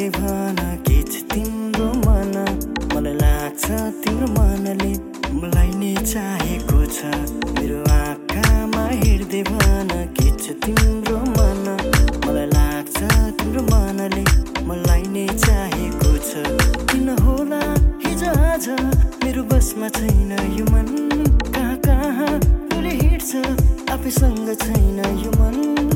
हेर्दै भन के छ तिम्रो मन। मलाई लाग्छ तिम्रो मनले मलाई नै चाहेको छ। मेरो आँखामा हेर्दै भन के छ तिम्रो मन। मलाई लाग्छ तिम्रो मनले मलाई नै चाहेको छ। किन होला हिजो आज मेरो बसमा छैन यो मन। कहाँ कहाँ डुली हिँड्छ आफैसँग छैन यो मन।